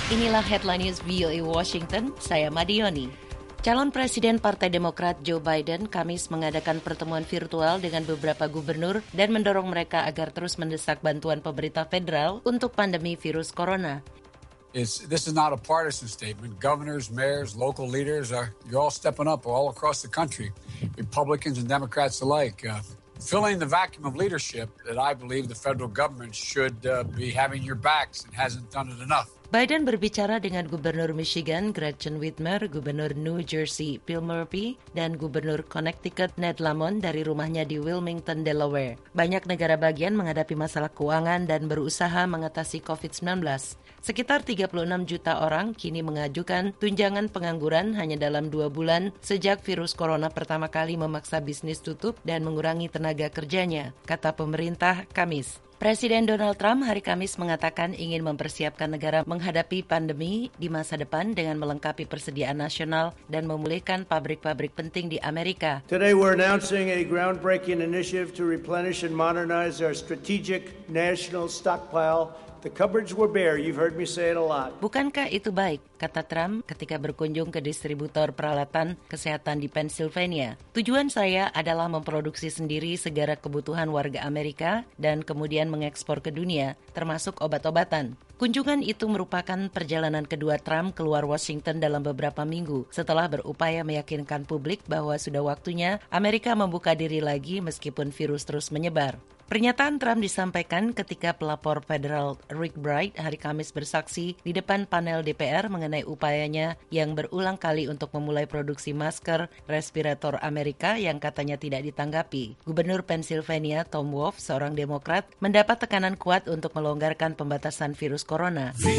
Inilah Headline News VOA Washington, saya Madioni. Calon Presiden Partai Demokrat Joe Biden Kamis mengadakan pertemuan virtual dengan beberapa gubernur dan mendorong mereka agar terus mendesak bantuan pemerintah federal untuk pandemi virus corona. This is not a partisan statement. Governors, mayors, local leaders, you're all stepping up all across the country, Republicans and Democrats alike, filling the vacuum of leadership that I believe the federal government should be having your backs and hasn't done it enough. Biden berbicara dengan Gubernur Michigan Gretchen Whitmer, Gubernur New Jersey Phil Murphy, dan Gubernur Connecticut Ned Lamont dari rumahnya di Wilmington, Delaware. Banyak negara bagian menghadapi masalah keuangan dan berusaha mengatasi COVID-19. Sekitar 36 juta orang kini mengajukan tunjangan pengangguran hanya dalam 2 bulan sejak virus corona pertama kali memaksa bisnis tutup dan mengurangi tenaga kerjanya, kata pemerintah Kamis. Presiden Donald Trump hari Kamis mengatakan ingin mempersiapkan negara menghadapi pandemi di masa depan dengan melengkapi persediaan nasional dan memulihkan pabrik-pabrik penting di Amerika. Today we're announcing a groundbreaking initiative to replenish and modernize our strategic national stockpile. The cupboards were bare. You've heard me say it a lot. Bukankah itu baik, kata Trump ketika berkunjung ke distributor peralatan kesehatan di Pennsylvania. Tujuan saya adalah memproduksi sendiri segala kebutuhan warga Amerika dan kemudian mengekspor ke dunia, termasuk obat-obatan. Kunjungan itu merupakan perjalanan kedua Trump keluar Washington dalam beberapa minggu setelah berupaya meyakinkan publik bahwa sudah waktunya Amerika membuka diri lagi meskipun virus terus menyebar. Pernyataan Trump disampaikan ketika pelapor federal Rick Bright hari Kamis bersaksi di depan panel DPR mengenai upayanya yang berulang kali untuk memulai produksi masker respirator Amerika yang katanya tidak ditanggapi. Gubernur Pennsylvania Tom Wolf, seorang Demokrat, mendapat tekanan kuat untuk melonggarkan pembatasan virus corona. The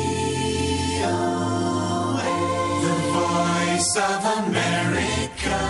Voice of America.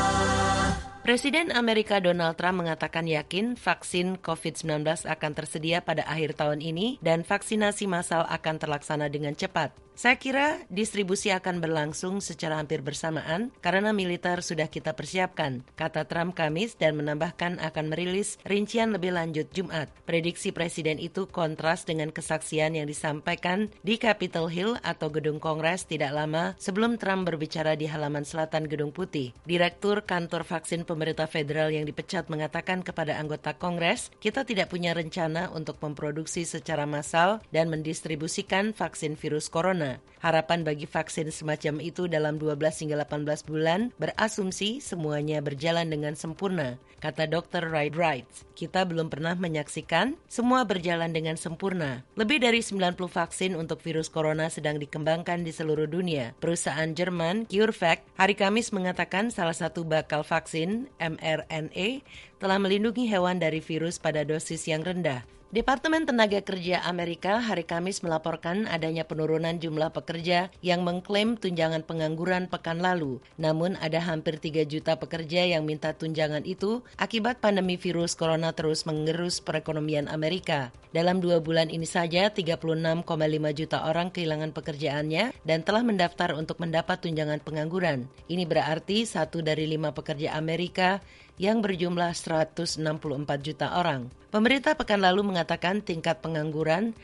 Presiden Amerika Donald Trump mengatakan yakin vaksin COVID-19 akan tersedia pada akhir tahun ini dan vaksinasi massal akan terlaksana dengan cepat. Saya kira distribusi akan berlangsung secara hampir bersamaan karena militer sudah kita persiapkan, kata Trump Kamis dan menambahkan akan merilis rincian lebih lanjut Jumat. Prediksi presiden itu kontras dengan kesaksian yang disampaikan di Capitol Hill atau Gedung Kongres tidak lama sebelum Trump berbicara di halaman selatan Gedung Putih. Direktur kantor vaksin pemerintah federal yang dipecat mengatakan kepada anggota Kongres, kita tidak punya rencana untuk memproduksi secara massal dan mendistribusikan vaksin virus corona. Harapan bagi vaksin semacam itu dalam 12 hingga 18 bulan berasumsi semuanya berjalan dengan sempurna, kata Dr. Wright. Kita belum pernah menyaksikan semua berjalan dengan sempurna. Lebih dari 90 vaksin untuk virus corona sedang dikembangkan di seluruh dunia. Perusahaan Jerman CureVac hari Kamis mengatakan salah satu bakal vaksin mRNA telah melindungi hewan dari virus pada dosis yang rendah. Departemen Tenaga Kerja Amerika hari Kamis melaporkan adanya penurunan jumlah pekerja yang mengklaim tunjangan pengangguran pekan lalu. Namun ada hampir 3 juta pekerja yang minta tunjangan itu akibat pandemi virus corona terus mengerus perekonomian Amerika. Dalam 2 bulan ini saja 36,5 juta orang kehilangan pekerjaannya dan telah mendaftar untuk mendapat tunjangan pengangguran. Ini berarti 1 dari 5 pekerja Amerika yang berjumlah 164 juta orang. Pemerintah pekan lalu mengatakan tingkat pengangguran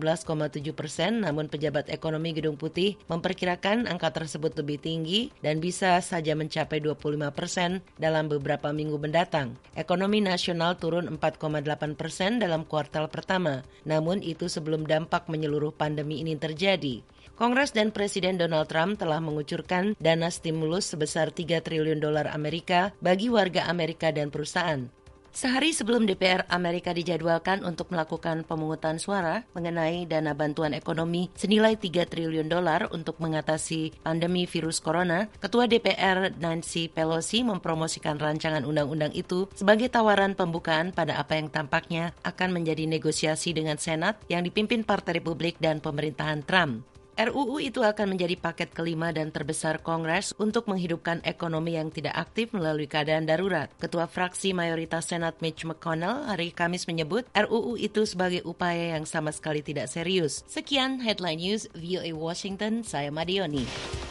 14,7%, namun pejabat ekonomi Gedung Putih memperkirakan angka tersebut lebih tinggi dan bisa saja mencapai 25% dalam beberapa minggu mendatang. Ekonomi nasional turun 4,8% dalam kuartal pertama, namun itu sebelum dampak menyeluruh pandemi ini terjadi. Kongres dan Presiden Donald Trump telah mengucurkan dana stimulus sebesar $3 triliun Amerika bagi warga Amerika dan perusahaan. Sehari sebelum DPR Amerika dijadwalkan untuk melakukan pemungutan suara mengenai dana bantuan ekonomi senilai $3 triliun untuk mengatasi pandemi virus corona, Ketua DPR Nancy Pelosi mempromosikan rancangan undang-undang itu sebagai tawaran pembukaan pada apa yang tampaknya akan menjadi negosiasi dengan Senat yang dipimpin Partai Republik dan pemerintahan Trump. RUU itu akan menjadi paket kelima dan terbesar Kongres untuk menghidupkan ekonomi yang tidak aktif melalui keadaan darurat. Ketua fraksi mayoritas Senat Mitch McConnell hari Kamis menyebut RUU itu sebagai upaya yang sama sekali tidak serius. Sekian Headline News VOA Washington, saya Madioni.